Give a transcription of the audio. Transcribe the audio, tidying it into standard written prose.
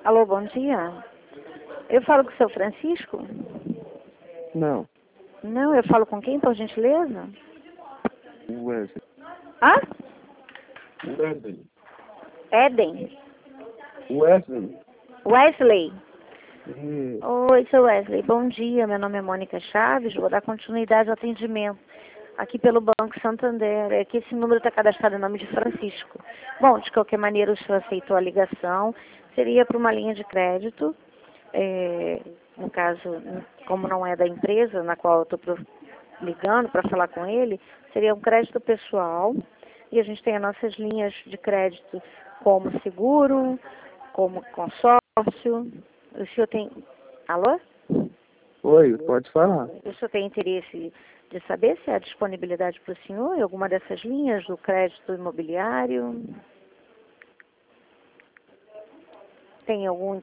Alô, bom dia. Eu falo com o seu Francisco? Não. Não, eu falo com quem, por gentileza? Wesley. Hã? Wesley. Eden. Wesley. Wesley. Hum. Oi, seu Wesley. Bom dia. Meu nome é Mônica Chaves. Vou dar continuidade ao atendimento aqui pelo Banco Santander. É que esse número está cadastrado em nome de Francisco. Bom, de qualquer maneira, o senhor aceitou a ligação. Seria para uma linha de crédito. No caso, como não é da empresa na qual eu estou ligando para falar com ele, seria um crédito pessoal. E a gente tem as nossas linhas de crédito como seguro, como consórcio. O senhor tem... Alô? Oi, pode falar. O senhor tem interesse de saber se há disponibilidade para o senhor em alguma dessas linhas do crédito imobiliário? Tem algum